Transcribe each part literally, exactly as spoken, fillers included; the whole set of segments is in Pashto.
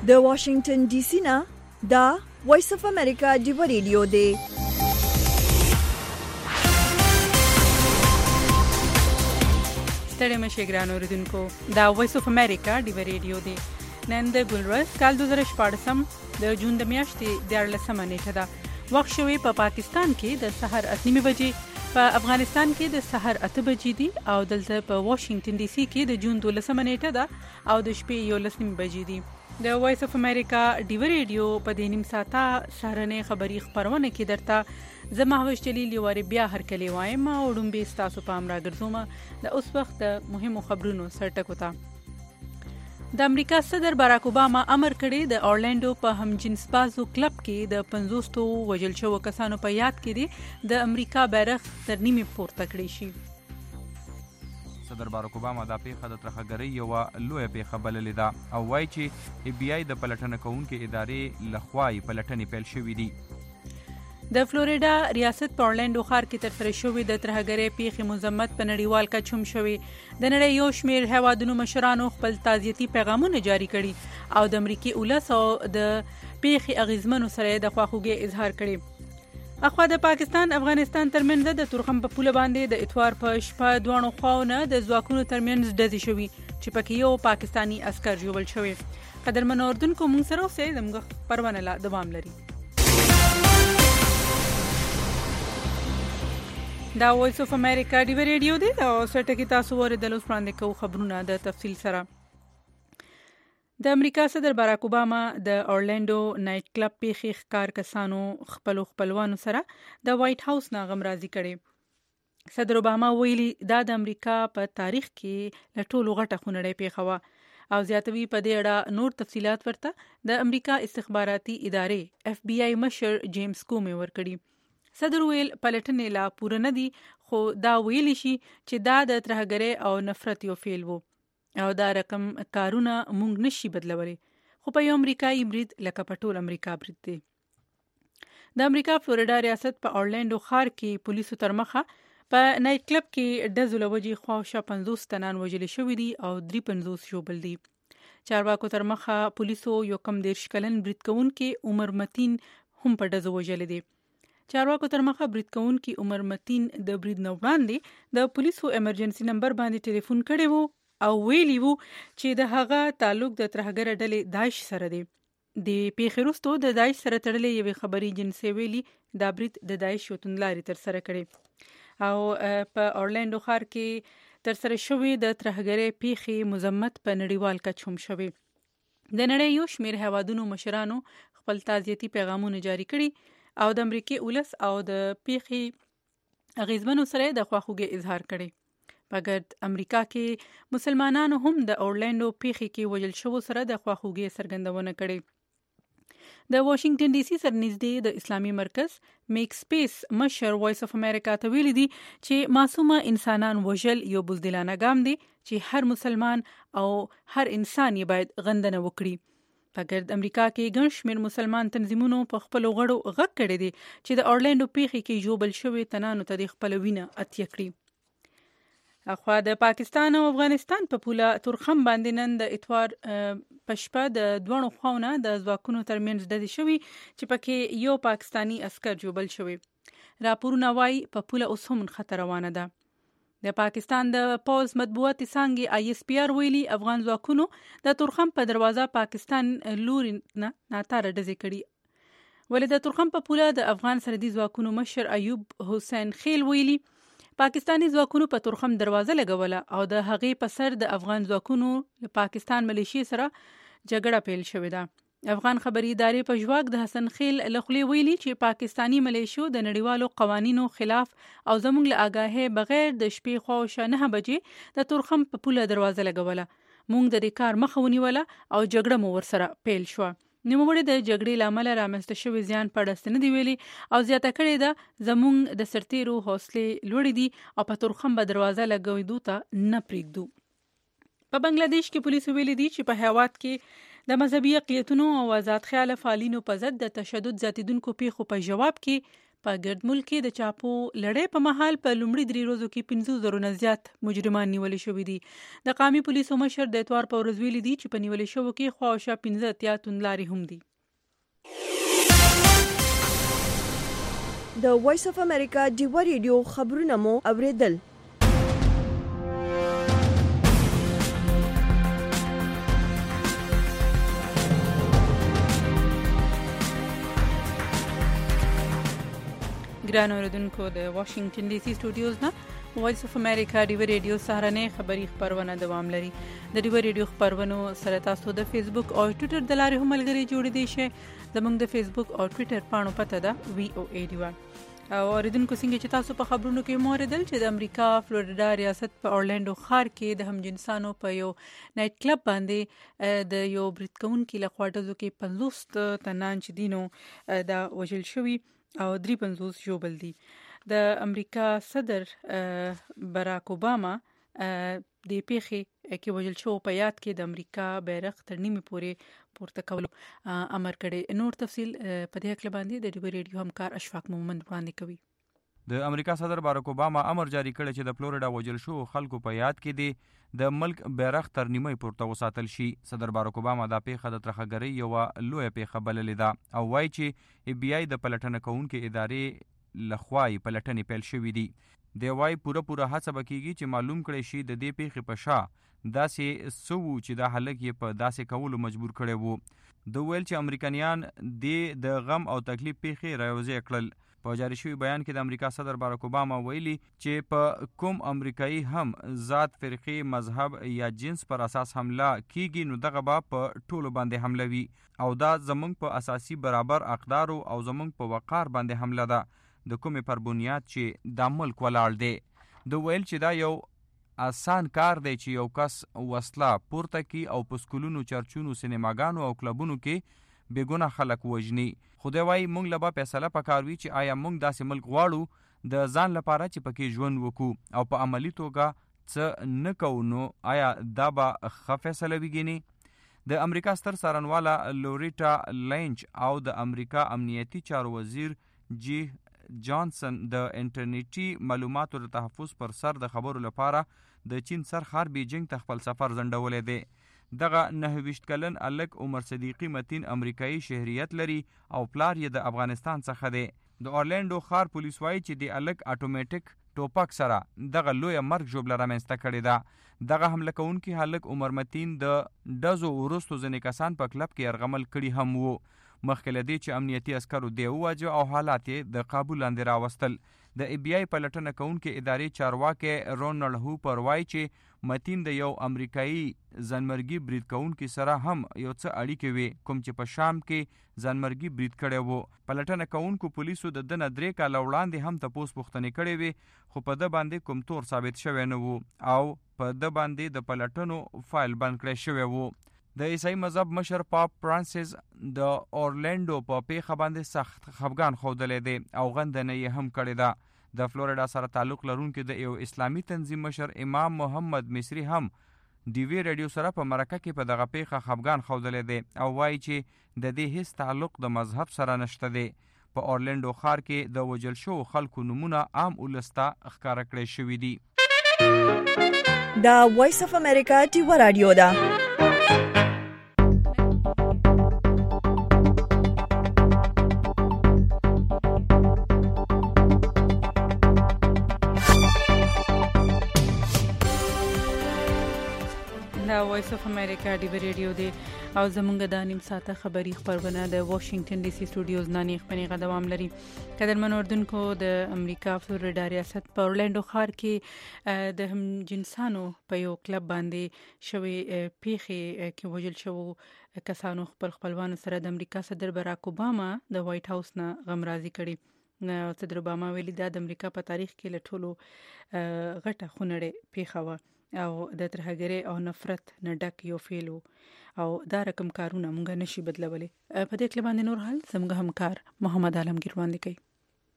د واشنگټن ډي سي نه دا وایس اف امریکا ډیو ریډیو دی. ستړي مشه ګران اوریدونکو، دا وایس اف امریکا ډیو ریډیو دی. نن د ګلورس کال دوه زره شپږ د جون د میاشتې دیارلسمه نیټه ده. وخت شوی په پا پاکستان کې د سحر اته نیمې بجې، په افغانستان کې د سحر اته بجې دي او دلته په واشنگټن ډي سي کې د جون دولسمه نیټه ده او د شپې یولس نیمې بجې دي. د وایس اف امریکا ډیو ریډیو په دې نیم ساعته سهارنۍ خبري خبرونه کې درته زه مهوش جلیل یو وارې بیا هرکلی وایم او وړومبې ستاسو پام راګرځوم د اوس وخت د مهمو خبرونو سرټکو ته. د امریکا صدر باراک اوباما امر کړی د اورلانډو په همجنس بازو کلب کې د پنځوستو وژل شوو کسانو په یاد کې دی د امریکا بیرغ تر نیمې پورته کړی شي. صدر باراک اوباما دا پیښه د ترهګرۍ یوه لویه پیښه بللې ده او وایي چې ای بی آی د پلټنه کوونکې ادارې لخوا یې پلټنې پیل شوي دي. د فلوریډا ریاست په اورلانډو ښار کې ترسره شوې د ترهګرۍ پیښې مذمت په نړیوال کچه هم شوې. د نړۍ یو شمېر هیوادونو مشرانو خپل تعزیتي پیغامونه جاري کړي او د امریکې ولس او د پیښې اغیزمنو سره د خواخوږۍ اظهار کړي. اخوا د پاکستان افغانستان ترمنځ د تورخم په پوله باندې د اتوار په شپه دواړو خواونه د ځواکونو ترمنځ ډزې شوي چې پکې یو پاکستانی عسکر ژوبل شوی. قدرمنو اردوونکو موږ سره اوسئ، زموږ خپرونه لا دوام لري. دا وایس اف امریکا ډیو ریډیو دی او سټکی تاسو ورېدل اوس وړاندې کوو خبرونه د تفصیل سره. د امریکا صدر باراک اوباما د اورلانډو نایټ کلب پیښې ښکار کسانو خپلو خپلوانو سره د وایټ هاوس نه غمرازي کړې. صدر اوباما ویلي دا د امریکا په تاریخ کې له ټولو غټه خونړۍ پیښه وه او زیاتوي په دې اړه نور تفصیلات ورته د امریکا استخباراتي ادارې اف بی آی مشر جیمز کومي ورکړي. صدر ویل پلټنې لا پوره نه دي خو دا ویلی شي چې دا د ترهګرۍ او نفرت یو فعل وو او دا رقم کارونه مونږ نشي بدلولی خو په یو امریکایي برید لکه په ټول امریکا برید دی. د امریکا فلوریډا ریاست په اورلانډو ښار کې پولیسو تر مخه په نایټ کلب کې ډزو له وجې خواوشا پنځوس تنان وژلي شوي دي او درې پنځوس ژوبل دي. چارواکو تر مخه پولیسو یو کم دېرش کلن برید کوونکي عمر متین هم په ډزو وژلی دی. چارواکو تر مخه برید کوونکي عمر متین د برید نه وړاندې د پولیسو ایمرجنسي نمبر باندې ټلیفون کړی وو او ویلی وو چې د هغه تعلق د ترهګر ډلې داعش سره دی. د پیښې وروسته د داعش سره تړلې یوې خبري جنسي ویلي دا برید د داعش یو توندلاري ترسره کړی او په اورلانډو ښار کې ترسره شوې د ترهګرۍ پیښې مذمت په نړیوال کچه هم شوې. د نړۍ یو شمېر هیوادونو مشرانو خپل تعزیتي پیغامونه جاري کړي او د امریکې ولس او د پیښې اغیزمنو سره د خواخوږۍ اظهار کړي. په ګرد امریکا کې مسلمانانو هم د اورلانډو پیښې کې وژل شوو سره د خواخوږۍ څرګندونه کړې. د واشنگټن ډي سي سره نږدې د اسلامي مرکز میک سپیس مشر وایس اف امریکا ته ویلي دي چې معصومه انسانان وژل یو بزدلانه ګام دی چې هر مسلمان او هر انسان یې باید غندنه وکړي. په ګرد امریکا کې ګڼ شمېر مسلمان تنظیمونو په خپلو غړو غږ کړی دی چې د اورلانډو پیښې کې ژوبل شوي تنانو ته د خپله وینه اتیه کړي. اخوا د پاکستان او افغانستان په پوله تورخم باندې نن د اتوار په شپه د دوړو خواونه د ځواکونو ترمنځ ډزې شوي چې پکې یو پاکستانی عسکر ژوبل شوی. راپورونه وایي په پوله اوس هم نښته روانه ده. د پاکستان د پوز مطبوعاتي څانګې آی اس پی آر ویلي افغان ځواکونو د تورخم په دروازه پاکستان لوري نه ناتاره ډزې کړي. ولې د تورخم په پوله د افغان سرحدي ځواکونو مشر ایوب حسین خیل ویلي پاکستانی ځواکونو په تورخم دروازه لګوله او د هغې په سر د افغان ځواکونو له پاکستان ملیشې سره جګړه پیل شوې ده. افغان خبري ادارې په ژواک د حسن خیل له خولې ویلي چې پاکستانی ملیشو د نړیوالو قوانینو خلاف او زموږ له آګاهۍ بغیر د شپې خواوشا نه بجې د تورخم په پوله دروازه لګوله. موږ د دې کار مخه ونیوله او جګړه مو ورسره پیل شوه. نوموړي د جګړې له امله رامنځته شوي زیان په اړه څه نه دي ویلي او زیاته کړې ده زموږ د سرتیرو حوصلې لوړې دي او په تورخم به دروازه لګوېدو ته نه پرېږدو. په بنگلاديش کې پولیسو ویلي دي چې په هیواد کې د مذهبي اقلیتونو او آزاد خیاله فعالینو په ضد د تشدد زیاتېدونکو پیښو په جواب کې په ګرد ملک کې د چاپو لړۍ په مهال په لومړي درې ورځو کې پنځه زرو نه زیات مجرمان نیولې شوي دي. د قومي پولیسو مشر د اتوار په ورځ ویلي دي چې په نیولې شوو کې خوا او شا پنځه اتیا توندلارې هم دي. د وایس اف امریکا ډیوه ریډیو خبرونه مو اوریدل. ګران اوریدونکو د واشنگټن ډي سي سټوډیوز نه وایس اف امریکا ډیوه ریډیو سهارنۍ خبری خبرونه دوام لري. د ډیوه ریډیو خبرونو سره تاسو د فیسبوک او ټوئیټر د لارې هم ملګري جوړ دي شئ. زموږ د فیسبوک او ټوئیټر پاڼو پته ده وی او ای ډیوه. او اوریدونکو څنګه چې تاسو په خبرونو کې موردل چې د امریکا فلوریډا ریاست په اورلانډو ښار کې د همجنسانو په یو نایټ کلب باندې د یو برید کوونکي لخوا ډزو کې پنځوس تنان چې دینو دا وژل شوي او درې پنځوس ژوبل دي. د امریکا صدر براک اوباما د پیښې کې وژل شو په یاد کې د امریکا بیرغ تر نیمه پورې پورته کولو امر کړی. نور تفصیل په دې اړه باندې د ډیوه ریډیو همکار اشفاق مومند وړاندې کوي. د امریکا صدر باراک اوباما امر جاری کړی چې د فلوریډا وژل شو خلکو په یاد کې دی د ملک بیرغ تر نیمه پورته وساتل شي. صدر باراک اوباما دا پیښه د ترخګرۍ یو لویه پیښه بللې ده او وایي چې ای بی آی د پلټنه کوونکې ادارې لخوا یې پلټنې پیل شوې دي. دی وایي پوره پوره هڅه به کیږي چې معلوم کړی شي د دې پیښې په شا داسې څه وو چې دا هلک یې په داسې کولو مجبور کړی وو. د ویل چې امریکایان د غم او تکلیف پیښې راوځي کړل. په جاری شوی بیان کې د امریکا صدر باراک اوباما ویلي چې په کوم امریکایي هم ذات، فرقې، مذهب یا جنس پر اساس حمله کیږي نو دغه به په ټولو باندې حمله وي او دا زمونږ په اساسي برابر اقدارو او زمونږ په وقار باندې حمله ده د کومې پر بنیاد چې دا ملک ولاړ دی. د ویل چې دا یو آسان کار دی چې یو کس وسله پورته کی او په سکولونو، چرچونو، سینماګانو او کلبونو کې بېګونه خلک وژني. خدای وایي موږ له به فیصله پکار وي چې آیا موږ داسې ملک غواړو د ځان لپاره چې پکې ژوند وکړو او په عملی توګه څه نه کوو نو آیا دا به ښه فیصله وګڼي. د امریکا ستر څارنواله لوریټا لینچ او د امریکا امنیتي چارو وزیر جی جانسن د انټرنیټي معلوماتو د تحفظ پر سر د خبرو لپاره د چین سرخار بیجینګ ته خپل سفر ځنډولی دی. دغه نهه ویشت کلن الک عمر صدیقی متین امریکایي شهریت لري او پلار یې د افغانستان څخه دی. د اورلانډو ښار پولیس وایي چې د الک اټومیټیک ټوپک سره دغه لویه مرګ ژوبله رامنځته کړې ده. دغه حمله کوونکي هلک عمر متین د ډزو وروستو ځینې کسان په کلب کې یرغمل کړي هم وو. مخکې له دې چې امنیتي عسکرو دی وواژه او حالات یې د قابو لاندې راوستل. د ای بی آی پلټنه کوونکې ادارې چارواکي رونالډ هوپر وایي چې متین د یو امریکایي ځانمرګي برید کوونکي سره هم یو څه اړیکې وي کوم چې په شام کې ځانمرګي برید کړی وو. پلټنه کوونکو پولیسو د ده نه درې کاله وړاندې هم تپوس پوښتنې کړې وې خو په ده باندې کوم تور ثابت شوی نه وو او په ده باندې د پلټنو فایل بند کړی شوی وو. د عیسائی مذهب مشر پاپ فرانسیس د اورلانډو په پیښه باندې سخت خفګان ښودلی دی او غندنه یې هم کړې ده. د فلوریډا سره تعلق لرونکي د یو اسلامي تنظیم مشر امام محمد مصری هم ډیوی ریډیو سره په مرکه کې په دغه پیښه خفګان ښودلی دی او وایي چې د دې هیڅ تعلق د مذهب سره نشته دی. په اورلانډو ښار کې د وژل شوو خلکو نومونه عام ولس ته ښکاره کړی شوي دي. دا وایس اف امریکا ډیوه راډیو ده. وایس اف امریکا ډیوه ریډیو دی او زمونږ د نیم ساعته خبری خبرونه د واشنگټن ډي سي سټوډیوز نه نه خبرونه دوام لري. قدرمن اوردونکو د امریکا فلوریډا ریاست په اورلانډو ښار کې د هم جنسانو په یو کلب باندې شوی پیښې کې وژل شوو کسانو خپل خپلوانو سره د امریکا صدر باراک اوباما د وایټ هاوس نه غمرازي کړي. صدر اوباما ویلي دا د امریکا په تاریخ کې له ټولو غټه خونړۍ پیښه وه او د ترهګرۍ او نفرت نه ډک یو فعل او دا رقم کارونه مونږ نشي بدلولی. په دې کې باندې نور حال زموږ همکار محمد عالمگیر وړاندې کوي.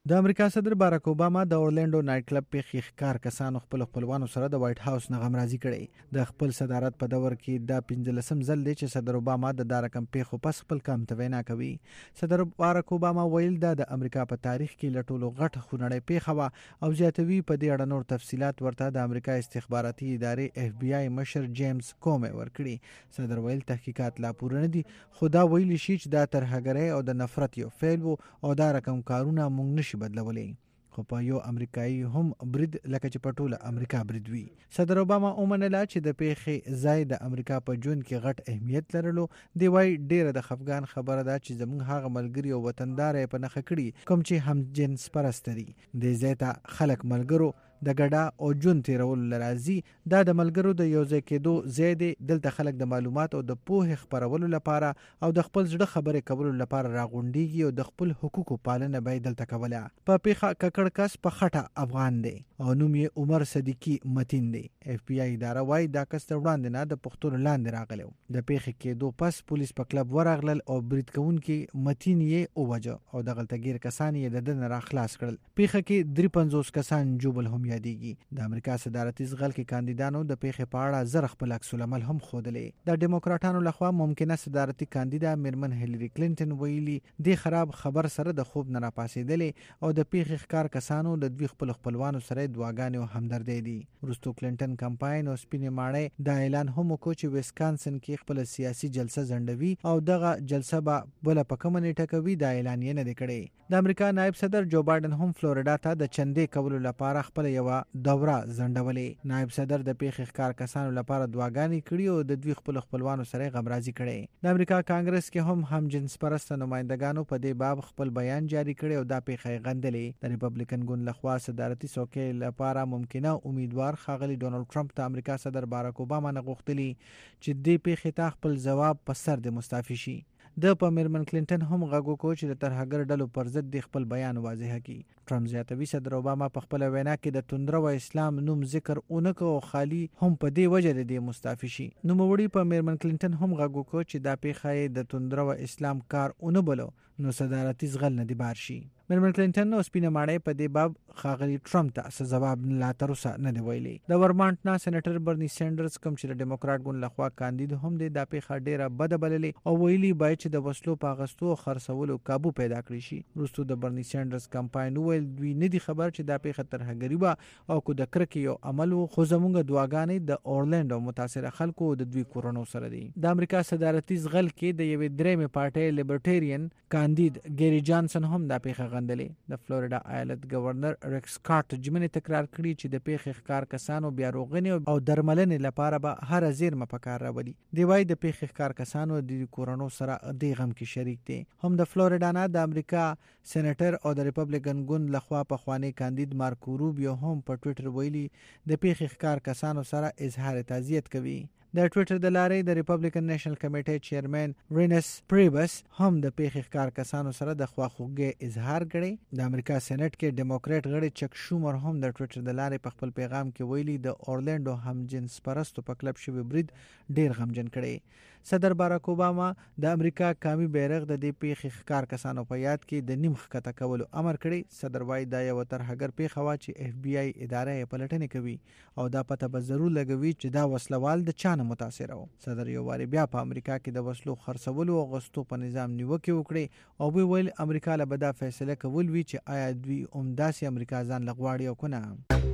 د امریکا صدر باراک اوباما د اورلانډو نایټ کلب په ښکار کسانو خپل خپلوانو سره د وایټ هاوس نه غمرازي کړي. د خپل صدارت په دور کې دا پنځلسم ځل دی چې صدر اوباما د دارکم پیښو پس خپل کام ته وینا کوي. صدر باراک اوباما ویل دا د امریکا په تاریخ کې لټولو غټه خونړۍ پیښه وه او زیاتوي په دې اړه نور تفصيلات ورته د امریکا استخباراتي ادارې اف بی آی مشر جیمز کومي ورکړي. صدر ویل تحقیقات لا پوره نه دي خو دا ویل شي چې دا ترهګرۍ او د نفرت یو فعل وو او دا رقم کارونه مونږ نشي بدلولی. خو په یو امریکایي هم برید لکه چې په ټوله امریکا برید وي. صدر اوباما ومنله چې د پیښې ځای د امریکا په ژوند کې غټ اهمیت لرلو. دی وایي ډیره د خفګان خبره ده چې زموږ هغه ملګري او وطندار یې په نښه کړي کوم چې هم جنس پرست دي. د ځای ته خلک ملګرو د ګډا او ژوند تیرولو لرازي. دا د ملګرو د یو ځای کېدو ځای دی. دلته خلک د معلومات او د پوهې خپرولو لپاره او د خپل زړه خبرې کولو لپاره راغونډيږي او د خپل حقوقو پالنه به دلته کوله. په پیښه ککړ کس په خټه افغان دی او نوم یې عمر صدیقی متین دی. اف بی آی اداره وايي دا کس تر وړاندې نه د پښتون لاندې راغلی. د پیښې کېدو پس پولیس په کلب ورغلل او برید کوونکي متین یې اووجه او د غلطګیر کسان یې د دن را خلاص کړل. پیښه کې درې پنځوس کسان جوبل هم یادېږي. د امریکا صدارتي ځغل کې کاندیدانو د پیښې په اړه زر خپل عکس العمل هم ښودلې. د ډیموکراټانو لخوا ممکنه صدارتي کاندیدا میرمن هیلری کلینټن ویلي د خراب خبر سره د خوب نه راپاسېدلې او د پیښې ښکار کسانو د دوی خپل خپلوانو سره دعاګانې او همدردۍ دي. وروسته کلینټن کمپاین او سپینې ماڼۍ دا اعلان هم وکړ چې ویسکانسن کې خپل سیاسي جلسه ځنډوي او دغه جلسه به بل په کومه نیټه کوي دا اعلان یې نه دی کړی. د امریکا نائب صدر جو بایدن هم فلوریدا ته د چندې کولو لپاره خپل یو دوره ځنډولې. نائب صدر د پیښې ښکار کسانو لپاره دعاګانې کړي او د دوی خپل خپلوانو سره غمرازي کړي. د امریکا کانګرس کې هم هم جنس پرست نمائندګانو په دې باب خپل بیان جاری کړي او دا پیښه غندلې. د ریپبلیکن ګوند لخوا صدارتي څوکۍ لپاره ممکنه امیدوار ښاغلي ډونالد ټرمپ د امریکا صدر باراک اوباما نه غوښتلي چې دې پیښې ته خپل ځواب په سر د مستعفي شي. د په میرمن کلینټن هم غږ وکړ چې د ترهګر ډلو پر ضد د خپل بیان واضح کړي. ټرمپ زیاتوي صدر اوباما په خپل وینا کې د توندره و اسلام نوم ذکر اونکه او خالی هم په دې وجه د مستعفي شي. نو موړي په میرمن کلینټن هم غږ وکړ چې دا پیښه د توندره و اسلام کار اون بلو نو صدارتي ځغل نه دی بار شي. میرمن کلینټن او سپینه ماڼۍ په دې باب خاغلی ټرمپ ته څه ځواب لا تر اوسه نه دی ویلي. د ورمانټ نه سېنیټر برني سینډرز کوم چې د ډیموکراټ ګوند لخوا کاندید هم دی دا پیښه ډیره بد بللې او ویلي باید چې د وسلو په اغستو او خرڅولو کابو پیدا کړی شي. وروسته د برني سینډرز کمپاین ویل دوی نه دي خبر چې دا پیښه ترهګري وه او کو د کرکې یو عمل وو خو زموږ دعاګانې د اورلانډو متاثره خلکو د دوی کورونو سره دي. د امریکا صدارتي ځغل کې د یوې درېمې پارټۍ لیبرټیرین کاندید ګری جانسن هم دا پیښه غندلې. د فلوریدا ایالت گورنر ریکس سکاټ جمنې تکرار کړی چې د پیښې ښکار کسانو بیا روغنې او درملنې لپاره به هر زیرمه پکار راولي. دی وايي د پیښې ښکار کسانو د کورونو سره د غم کې شریک دي. هم د فلوریدا نه د امریکا سېنیټر او د ریپبلیکن ګوند لخوا په خوانی کاندید مارکو روبیو هم په ټوئیټر ویلي د پیښې ښکار کسانو سره اظهار تعزیت کوي. د ټوئیټر د لارې د ریپبلیکن نېشنل کمیټې چیرمن رینس پریبس هم د پیښې ښکار کسانو سره د خواخوږۍ اظهار کړی. د امریکا سېنات کې ډیموکراټ غړي چک شومر هم د ټوئیټر د لارې په خپل پیغام کې ویلي د اورلانډو هم جنس پرستو په کلب شوی برید ډیر غمجن کړي. صدر باراک اوباما د امریکا قومي بیرغ د دې پیښې ښکار کسانو په یاد کې د نیم ښکته کولو امر کړی. صدر وايي دا یو ترهګر پیښه وا چې اف بی آی اداره یې پلټنې کوي او دا پته به ضرور لګوي چې دا وسلوال د چانه متاثر وو. صدر یو واری بیا په امریکا کې د وسلو خرڅولو او غستو په نظام نیوکه وکړي او وی ویل امریکا له بدا فیصله کول وی چې آیا دوی اومداسي امریکا ځان لغواړي او کنه.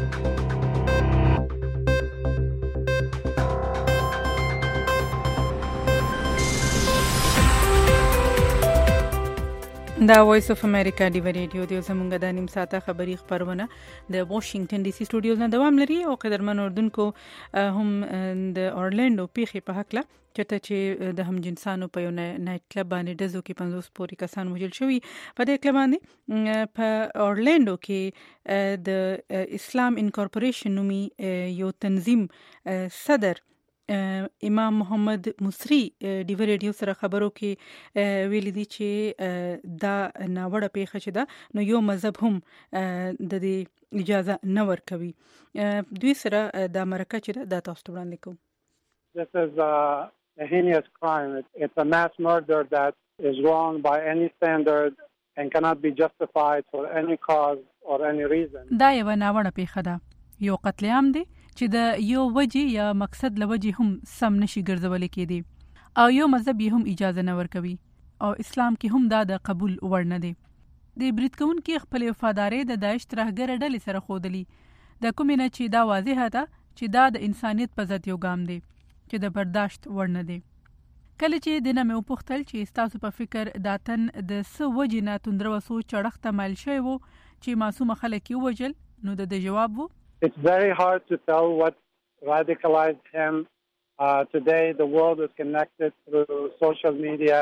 دا وایس اف امریکا دی ریډیو دی زمونږ د نیم ساعته خبری خبرونه د واشنگټن ډي سي سټوډیوز نه دوام لري او قدرمن اردوونکو هم د اورلانډو پیښې په حق لا چته چې د هم جنسانو په یو نایټ کلب باندې دزو کې پنځوس پورې کسان وژل شوی. په دې کلب باندې په اورلانډو کې د اسلام انکورپوریشن نومي یو تنظیم صدر امام محمد مصری ډي وی ریډیو سره خبرو کې ویل دي چې دا ناوړه پیښه چې دا نو یو مذهب هم د دې اجازه نه ورکوي. دوی سره د مرکه چې دا تاسو ته وړاندې کوم. This is a, a heinous crime. It, it's a mass murder that is wrong by any standard and cannot be justified for any cause or any reason. دا یو ناوړه پیښه ده، یو قتل عام دی چې د یو وجه یا مقصد لوجه هم سم نشي ګرځول کېدی او یو مذهب هم اجازه نه ورکوي او اسلام کې هم دا د قبول وړ نه دی. د برید کوونکي خپل وفاداري د داعش ترهګر ډلې سره خودلی د کومې نه چې دا واضحه ده چې دا د انسانیت په ضد یو ګام دی چې د برداشت وړ نه دی. کله چې د نامه وپوښتل چې تاسو په فکر داتن د سو وجه نه توندره وسو چړخ ته مایل شوی وو چې معصوم خلک یې وجل، نو د جواب وو It's very hard to tell what radicalized him. Uh, today the world is connected through social media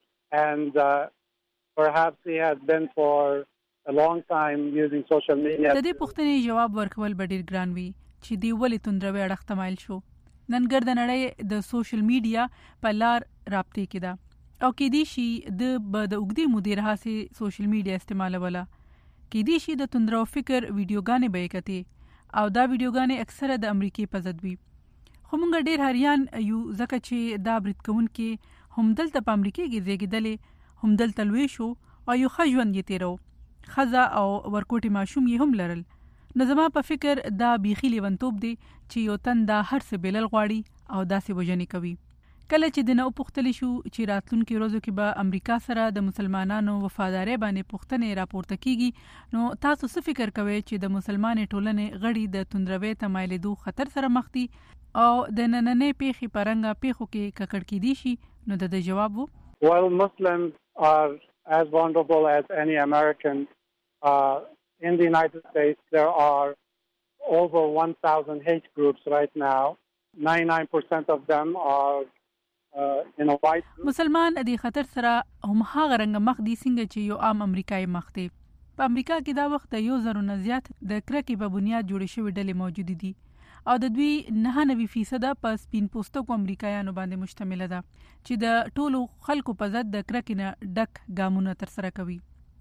and uh, perhaps he has been for a long time using social media. د دې پوښتنې جواب ورکول به ډیر ګران وي چې دی ولې توندروي اړخ ته مایل شو. نن ګرد نړۍ د سوشل میډیا په لار رابطې کې ده او کې دي شي د به د وګړي مدیر هاسي سوشل میډیا استعمال ولا کې دي شي د توندرو فکر ویډیوګانې به کتي او دا ویډیوګانې اکثره د امریکای په ضد وي. خو موږ ډیر هریان یو ځکه چې دا برید کوونکې هم دلته په امریکای کې زیږیدلې، هم دلته لوی شو او یو ښه ژوند یې تیرو، خزه او ورکوټي ماشوم یې هم لرل. نو زما په فکر دا بیخي لیونتوب دی چې یو تن دا هر څه بلل غواړي او داسې وجنې کوي. کله چې د نو پوښتل شو چې راتلونکي ورځو کې به امریکا سره د مسلمانانو وفاداري باندې پوښتنې راپورته کیږي، نو تاسو څه فکر کوئ چې د مسلمانې ټولنې غړي د توندروي تمایلېدو خطر سره مخ دي او د نننې پیښې پرنګ پیښو کې ککړ کې دي شي؟ نو د جواب وو Well, Muslims are as vulnerable as any American. Uh, in the United States, there are over one thousand hate groups right now. ninety-nine percent of them are uh, in a white group. مسلمان د خطر سره هم هغه رنګ مخ دي څنګه چې یو عام امریکایي مخ دی. په امریکا کې دا وخت یو زرو نه زیات د کرکې په بنیاد جوړې شوې ډلې موجود دي او د دوی نه نوي فیصد په سپین پوستکو امریکایانو باندې مشتمل ده چې د ټولو خلکو په ضد د کرکې نه ډک ګامونه تر سره کوي.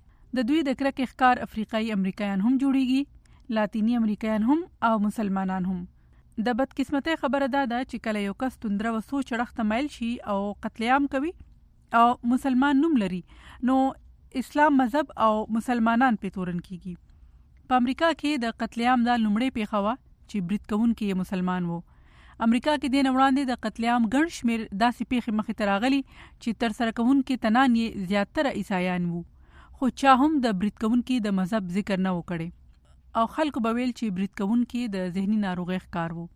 د دوی د کرکې ښکار افریقایي امریکایان هم جوړیږي، لاتینی امریکایان هم او مسلمانان هم. د بدقسمتۍ خبره دا ده چې کله یو کس توندره وسو چړخ ته مایل شي او قتل عام کوي او مسلمان نوم لري، نو اسلام مذهب او مسلمانان په تورن کیږي. په امریکا کې د قتل عام د لومړی پیښه وا چې برید کوونکی مسلمان وو. امریکا کې د نوړاندې د قتل عام ګڼ شمیر داسې پیښې مخې ته راغلي چې تر سره کوونکي تنان یې زیاتره عیسایان وو، خو چا هم د برید کوونکي د مذهب ذکر نه وکړي او خلکو به ویل چې برید کوونکي د ذهني ناروغۍ ښکار وو.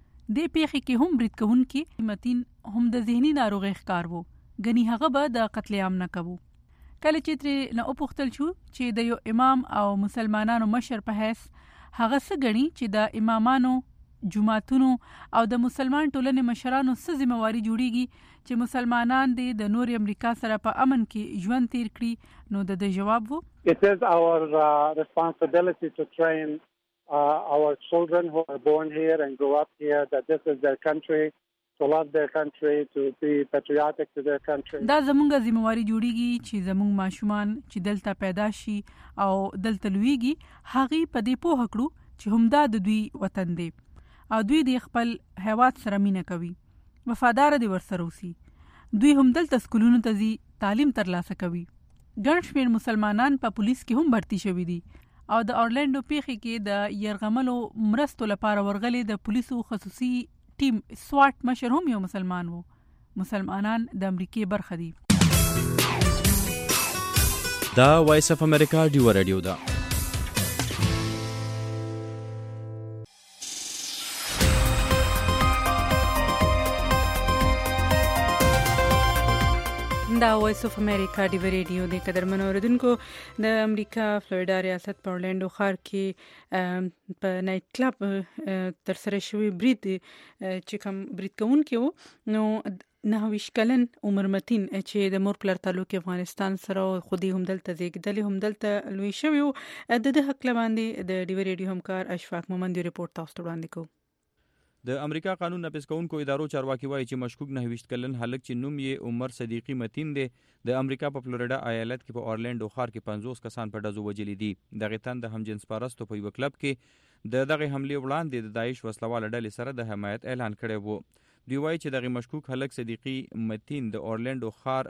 دې پیښې کې هم برید کوونکي متین هم د ذهني ناروغۍ ښکار وو، غني هغه به د قتل عام نه کوو. کله چې تر نه وپوښتل شو چې د یو امام او مسلمانانو مشر په حیث هغه څه غني چې د امامانو، جماعتونو او د مسلمان ټولنې مشرانو څه ذمہواری جوړیږي چې مسلمانان دې د نور امریکا سره په امن کې ژوند تیر کړي، نو د جواب وو It is our uh, responsibility to train uh, our children who are born here and grow up here that this is their country, to love their country, to be patriotic to their country. دا زمونږه ذمہواری جوړیږي چې زمونږ ماشومان چې دلته پیدا شي او دلته لویږي هغه په دې پوه کړو چې همدا د دوی وطن دی او دوی د خپل هیواد سره مینه کوي، وفادار دي ورسره اوسي. دوی هم دلته سکولونو ته ځي، تعلیم ترلاسه کوي. ګڼ شمېر مسلمانان په پولیس کې هم بھرتی شوي دي او د اورلینډو پیښې کې د يرغملو مرستو لپاره ورغلي د پولیسو خصوصي ټیم سوات مشر هم یو مسلمان وو. مسلمانان د امریکای برخه دي. دا وایس اف امریکا ډیو رادیو ده. دا وایس اف امریکا ډیو رادیو د قدرمنو اوریدونکو د امریکا فلوریډا ریاست په اورلینډو ښار کې په نایټ کلب تر سره شوی برید چې کوم برید کوونکی وو، نو نه ویش کلن عمر متین چې د مور پلر تعلق افغانستان سره خودي هم دلته زیږیدل هم دلته لوی شوی وو. د دې حق باندې د ډیو رادیو همکار اشفاق مومند ریپورت تاسو ته وړاندې کوو. د امریکا قانون نافذ کوونکو ادارو چارواکي وایي چې مشکوک نه ویشت کلن هلک چې نوم یې عمر صدیقی متین دی د امریکا په فلوریډا ایالت کې په اورلینډو ښار کې پنځوس کسان په ډزو وجلي دي. دغه تن د همجنس پرستو په یو کلب کې د دغه حمله وړاندې د داعش وسلواله ډلې سره د حمایت اعلان کړی وو. دوی وایي چې دغه مشکوک هلک صدیقی متین د اورلینډو ښار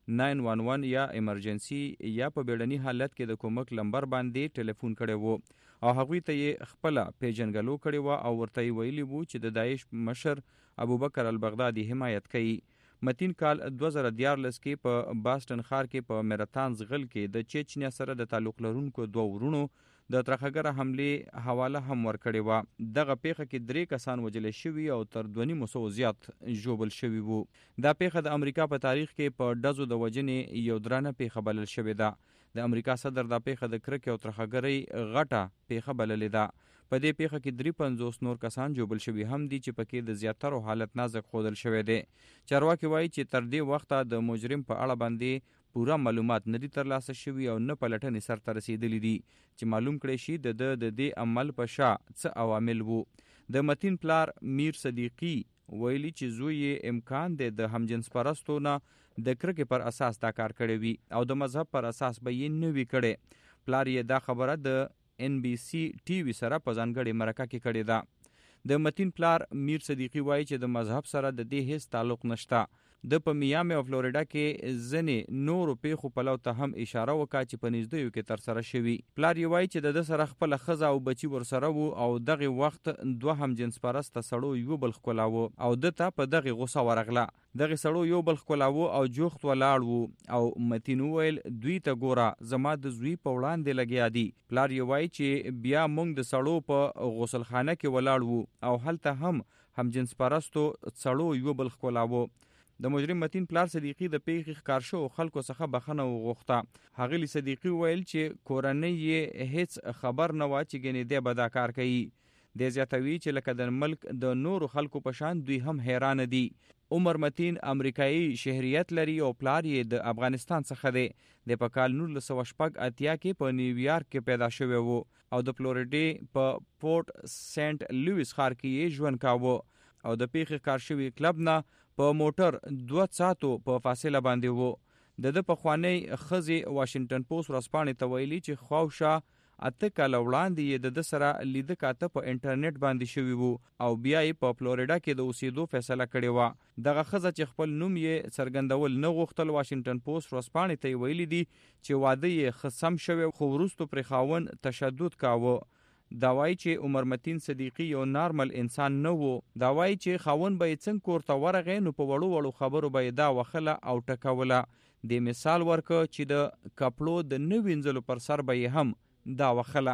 نو یک یک یا ایمرجنسي یا په بیړني حالت کې د کومک لمبر باندې ټلیفون کړی وو او هغوی ته یې خپل پیژنګلو کړی و او ورته ویلي وو چې د داعش مشر ابوبکر البغدادي حمایت کوي. متین کال دوه زره دیارلس کې په باستن ښار کې په میراتانز غل کې د چچنیا سره د تعلق لرونکو دوه ورونو د ترخګره حمله حواله هم ورکړې و. دغه پیښه کې درې کسان وژل شوي او تر دوه نیم سوه زیات ژوبل شوي وو. دا پیښه د امریکا په تاریخ کې په ډزو د وژنې یو درنه پیښه بلل شوې ده. د امریکا صدر دا پیښه د کرکې او ترخګرۍ غټه پیښه بللې ده. په دې پیښه کې درې پنځوس نور کسان ژوبل شوي هم دي چې پکې د زیاترو حالت نازک ښودل شوی دی. چارواکي وایي چې تر دې وخته د مجرم په اړه باندې پوره معلومات نه دي ترلاسه شوي او نه پلټنې سرته رسیدلي دي چې معلوم کړی شي د د دې عمل په شا څه عوامل وو. د متین پلار میر صدیقي ویلي چې زوی یې امکان دی د همجنس پرستو نه د کرکې پر اساس دا کار کړی وي او د مذهب پر اساس به یې نه وي کړی. پلار یې دا خبره د ان بي سي ټي وي سره په ځانګړې مرکه کې کړې ده. د متین پلار میر صدیقي وایي چې د مذهب سره د دې هیڅ تعلق نشته. د په میامي او فلوریډا کې ځنې نورو پیښو پلو ته هم اشاره وکړه چې په نږدېیو کې ترسره شوي. پلار یې وایي چې د ده سره خپله ښځه او بچي ورسره وو او دغې وخت دوه هم جنس پرسته سړو یو بل ښکلاوه او ده ته په دغې غوسه ورغله. دغې سړو یو بل ښکلاوه او جوخت ولاړ وو او متین وویل دوی ته ګوره زما د زوی په وړاندې لګیا دي. پلار یې وایي چې بیا موږ د سړو په غسلخانه کې ولاړ وو او هلته هم هم جنس پرستو سړو یو بل ښکلاوه. د مجرم متین پلار صدیقي د پیښې ښکار شوو خلکو څخه بخښنه وغوښته. ښاغلي صدیقي ویل چې کورنۍ یې هیڅ خبر نه وه چې ګنې دی به دا کار کوي. دی زیاتوي چې لکه د ملک د نورو خلکو په شان دوی هم حیرانه دي. عمر متین امریکایي شهریت لري او پلار یې د افغانستان څخه دی. د په کال نولس سوه شپږ اتیا کې په نیویارک کې پیدا شوی وو او د فلوریډې په پورټ سینټ لویس ښار کې یې ژوند کاوه او د پیښې ښکار شوي کلب نه په موټر دوه ساعتو په فاصله باندې وو. د ده پخوانۍ ښځې واشنګټن پوسټ ورځپاڼې ته ویلي چې خواوشا اته کاله وړاندې یې د ده سره لیده کاته په انټرنیټ باندې شوي وو او بیا یې په فلوریډا کې د اوسېدو فیصله کړې وه. دغه ښځه چې خپل نوم یې څرګندول نه غوښتل واشنګټن پوسټ ورځپاڼې ته یې ویلي دي چې واده یې ښه سم شوی خو وروستو پرې خاوند تشدد کاوه. دا وایي چې عمر متین صدیقي یو نارمل انسان نه وو. دا وایي چې خاوند به یې څنګه کور ته ورغی نو په وړو وړو خبرو به یې دا وخله او ټکوله. دې مثال ورکه چې د کپړو د نه وینځلو پر سر به یې هم دا وخله.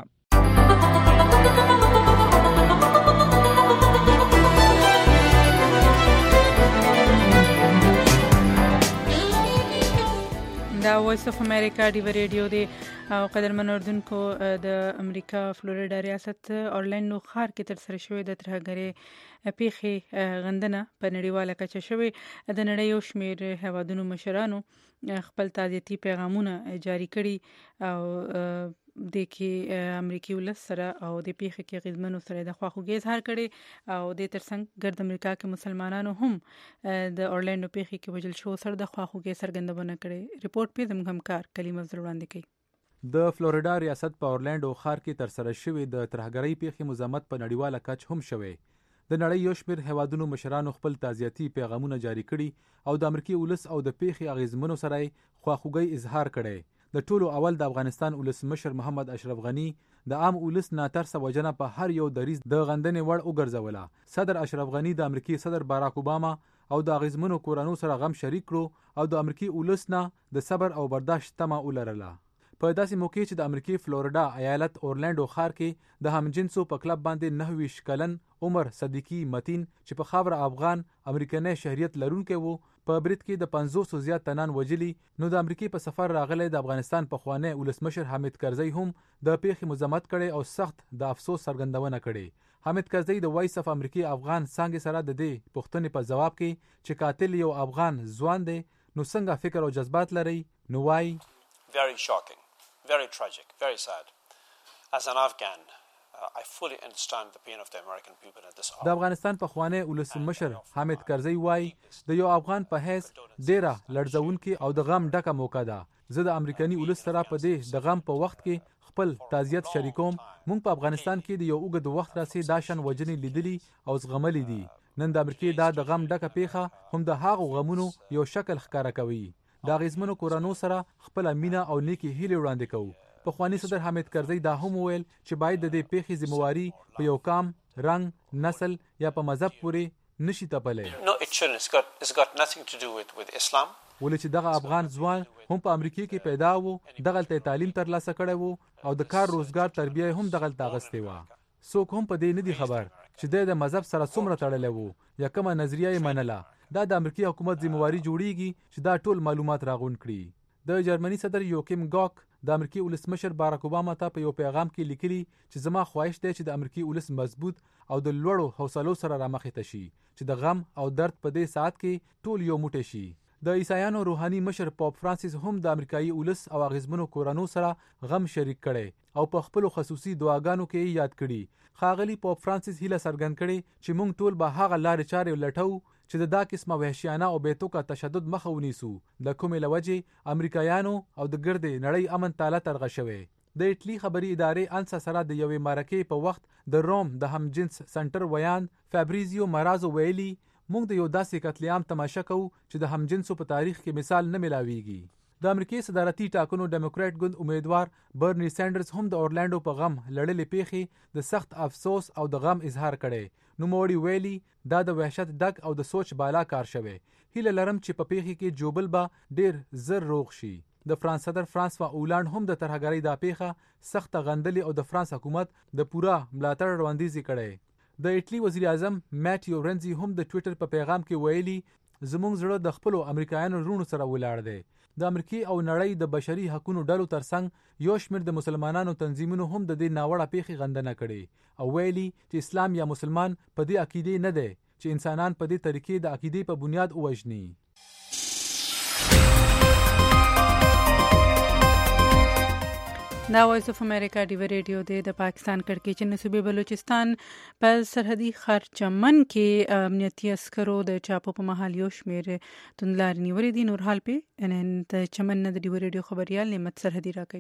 دا وایس اف امریکا ډیو ریډیو دی او قدرمن اردوونکو د امریکا فلوریډا ریاست اورلینډو ښار کې ترسره شوې د ترهګرۍ پیښې غندنه په نړیواله کچه شوې. د نړۍ یو شمېر هیوادونو مشرانو خپل تعزیتي پیغامونه جاری کړي او د کې امریکایي ولس سره او د پیښې کې غیزمنو سره د خواخوږۍ اظهار کړي او د ترڅنګ ګرد امریکا کې مسلمانانو هم د اورلینډو پیښې کې وژل شو سره د خواخوږۍ څرګندونه کړي. ریپورت په زموږ همکار کلیم افضل وړاندې کوي. د فلوریډا ریاست په اورلینډو ښار کې ترسره شوې د ترهګرۍ پیښې مزاحمت په نړیواله کچ هم شوی. د نړۍ یو شمېر هیوادونو مشرانو خپل تعزیتي پیغامونه جاری کړي او د امریکایي ولس او د پیښې اغیزمنو سره خواخوږۍ اظهار کړي. د ټولو اول د افغانستان ولسمشر محمد اشرف غنی د عام ولس ناترسه وجنه په هر یو دریز د غندنې وړ وګرځوله. صدر اشرف غنی د امریکای صدر باراک اوباما او د اغیزمنو کورانو سره غم شریک کړو او د امریکای ولس نه د صبر او برداشت تمه ولرله. په داسې موقع چې د امریکای فلوریډا ایالت اورلینډو ښار کې د همجنسو په کلب باندې نهه ویشت کلن عمر صدیقي متین چې په خاوره افغان امریکنی شهریت لرونکی وو په برید کې د پنځوسو زیات تنان وجلي. نو د امریکای په سفر راغلی د افغانستان پخوانی ولسمشر حامد کرزي هم د پیښې مزاحمت کړي او سخت د افسوس څرګندونه کړي. حامد کرزي د وایس اف امریکای افغان څانګې سره د دې پوښتنې په ځواب کې چې قاتل یو افغان ځوان دی نو څنګه فکر او جذبات لري نو وایي very shocking, very tragic, very sad. As an Afghan, uh, I fully understand the pain of the American people at this hour. د افغانستان پخوانی ولسمشر حامد کرزي وایي د یو افغان په حیث ډیره لړزونکې او د غم ډکه موقع ده. زه د امریکایي ولس سره په دې د غم په وخت کې خپل تعزیت شریکوم. موږ په افغانستان کې د یو اوږد وخت راځي دا شان وجنې لیدلي او زغملي دي. نن د امریکای دا د غم ډکه پیښه هم د هغو غمونو یو شکل ښکاره کوي. د اغیزمنو کورانو سره خپل مینه او نیکی هیله وړاندې کوو. پخوانی صدر حامد کرزی دا هم ویل چې باید د دې پیښې ذمہواری په یو کام، رنگ، نسل یا په مذهب پورې نشي تپلی. No, it shouldn't. It's got, it's got nothing to do with, with Islam. ولې چې دغه افغان ځوان هم په امریکا کې پیدا وو، دغلته تعلیم ترلاسه کړی وو او د کار روزګار تربیه هم دغلته اغستې وه. څوک هم په دې نه دي خبر چې د مذهب سره څومره تړلی وو یا کومه نظریه یې منله. دا د امریکایي حکومت ذمہواری جوړیږي چې دا ټول معلومات راغونډ کړي. د جرمني صدر یوکیم ګاک د امریکایي ولسمشر باراک اوباما ته په یو پیغام کې لیکلي چې زما خواهش دی چې د امریکایي ولس مضبوط او د لوړو حوصلو سره رامخې ته شي چې د غم او درد په دې ساعت کې ټول یو موټی شي. د عیسایانو روحاني مشر پاپ فرانسیس هم د امریکایي ولس او اغیزمنو کورانو سره غم شریک کړي او په خپل خصوصي دعاګانو کې یاد کړي. ښاغلي پاپ فرانسیس هیله څرګند کړي چې موږ ټول به هغه لارې چارې لټو چې د دا قسمه وحشیانه او بیتوکه تشدد مخه ونیسو، د کومې له وجې امریکایانو او د ګردې نړۍ امن تاله ترغه شوی. د ایټلي خبري ادارې انسا سره د یوې مرکې په وخت د روم د همجنس سنټر ویان فابریزیو مرازو ویلي موږ د یو داسې قتل عام تماشه کوو چې د همجنسو په تاریخ کې مثال نه ملاویږي. د امریکای صدارتي ټاکنو ډیموکراټ ګوند امیدوار برنی سانډرز هم د اورلانډو په غم لړلې پیښې د سخت افسوس او د غم اظهار کړي. نوموړي ویلي دا د وحشت ډک او د سوچ بالا کار شوی. هیله لرم چې په پیښې کې جوبل به ډیر زر روغ شي. د فرانس صدر فرانسوا اولانډ هم د ترهګرۍ دا پیښه سخت غندلې او د فرانس حکومت د پورا ملاتړ وړاندیز کړي. د ایټلی وزیر اعظم ماټیو رنزي هم د ټوئیټر په پیغام کې ویلي زموږ زړه د خپلو امریکایانو رونو سره ولاړ دی. د امریکای او نړۍ د بشري حقوقو ډلو ترڅنګ یو شمېر د مسلمانانو تنظیمونو هم د دې ناوړه پیښې غندنه کړې او ویلي چې اسلام یا مسلمان په دې عقیده نه دی چې انسانان په دې طریقې د عقیدې په بنیاد ووژني. دا وایس اف امریکا ډیو ریډیو دی. د پاکستان کړکېچن صوبې بلوچستان په سرحدي ښار چمن کې امنیتي عسکرو د چاپو په مهال یو شمېر توندلارې نیولې دي. نور حال په ان د چمن نه د ډیو ریډیو خبريال نعمت سرحدي راکوي.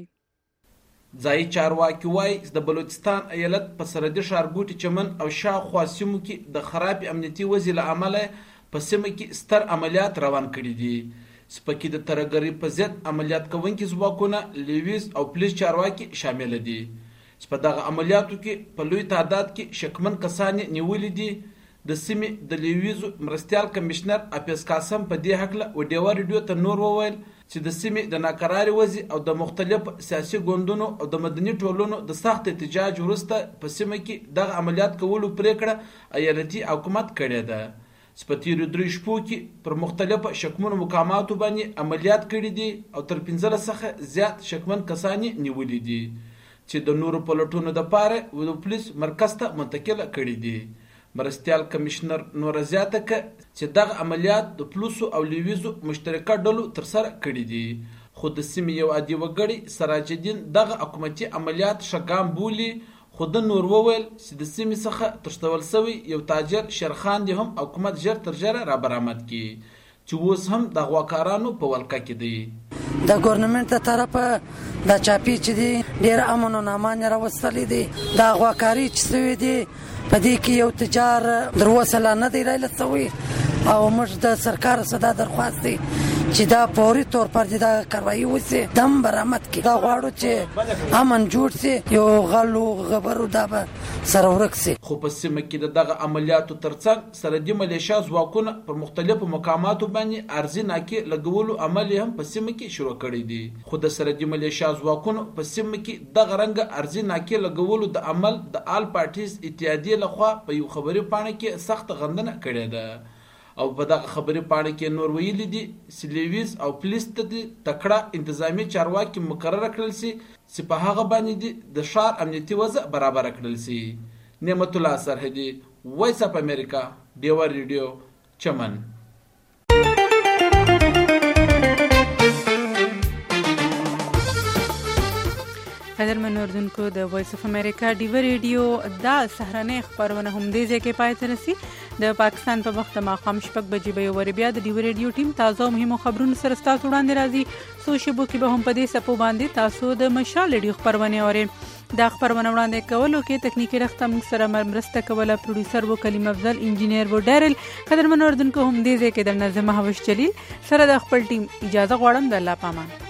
ځای چارواکي وایي د بلوچستان ایالت په سرحدي ښارګوټي چمن او شاوخوا سیمو کې د خراب امنیتي وضع له امله په سیمه کې ستر عملیات روان کړي دي. سپکې د ترهګرۍ په ضد عملیات کوونکي ځواکونه لیویز او پولیس چارواکي شامل دي. په دغه عملیاتو کې په لوی تعداد کې شکمن کسان نیولي دي. د سیمې د لیویزو مرستیال کمشنر اپیس قاسم په دې هکله و ډیوا ریډیو ته نور وویل چې د سیمې د ناقراري وضع او د مختلف سیاسي ګوندونو او د مدني ټولنو د سخت احتجاج وروسته په سیمه کې دغه عملیات کولو پریکړه ایالتي حکومت کړې ده. په تیرو درې شپو کې پر مختلفو شکمنو مقاماتو باندې عملیات کړي دي او تر پنځلس څخه زیات شکمن کسان نیولي دي چې د نورو پلټونو دپاره د پولیس مرکز ته منتقل کړي دي. مرستیال کمشنر نور زیاته کړه چې دغه عملیات د پولیسو او لیویزو مشترکه ډلو ترسره کړي دي. خو د سیمې یو عادي وګړی سراج الدین دغه حکومتي عملیات شګام بولي. خو د نور وویل چې د سیمې څخه تښتول شوی یو تاجر شیرخان دی هم حکومت ژر تر ژره را برآمد کړي چې اوس هم د غواکارانو په ولکه کې دی. د ګورنمنت ته طرفه د چاپی چې دی ډیر امن او امان راوستلې دي. د غواکاری چې سوي دي په دې کې یو تجار دروسله نه دی رایله سوي او موږ د سرکار صدا درخواست دی چې دا فوري تور پر دې دا کاروایی وسی دم برآمد کی. دا غواړو چې امن جوړ سي یو غلو غبرو دا به سره ورک سي. خو په سیمه کې د دغه عملیاتو ترڅنګ سرحدي ملیشیا ځواکونه پر مختلفو مقاماتو باندې ارزي ناکې لګولو عمل هم په سیمه کې شروع کړی دی. خو د سرحدي ملیشیا ځواکونو په سیمه کې دغه رنګ ارزي ناکې لګولو د عمل د آل پارټیز اتحادیې لخوا په یو خبري پاڼه کې سخت غندنه کړې ده او په دغه خبري پاڼه کې نور ویلي دي چې لیویز او پولیس ته د تکړه انتظامی چارواکي مقرره کړل سي چې په هغه باندې د ښار امنیتي وضع برابر کړل سي. نعمت الله سرحدي، وایس اف امریکا، ډیوا ریډیو، چمن. قدرمن اوردونکو د وایس اف امریکا ډیو ریډیو دا سهرنۍ خبرونه هم دې ځای کې پای ته رسي. د پاکستان په وخت ماښام شپږ بجې به یو وارې بیا د ډیو ریډیو ټیم تازه او مهمو خبرونو سره ستاسو وړاندې راځي. څو شېبو کې به هم په دې څپو باندې تاسو د مشال ریډیو خبرونه اورئ. دا خبرونه وړاندې کولو کې تکنیکی رخته موږ سره مرسته کوله پروډوسر و کلیم افضل، انجینیر و ډارل. قدرمن اوردونکو هم دې ځای کې در نظم هوش جلیل سره د خپل ټیم اجازه غواړم. د الله پامان.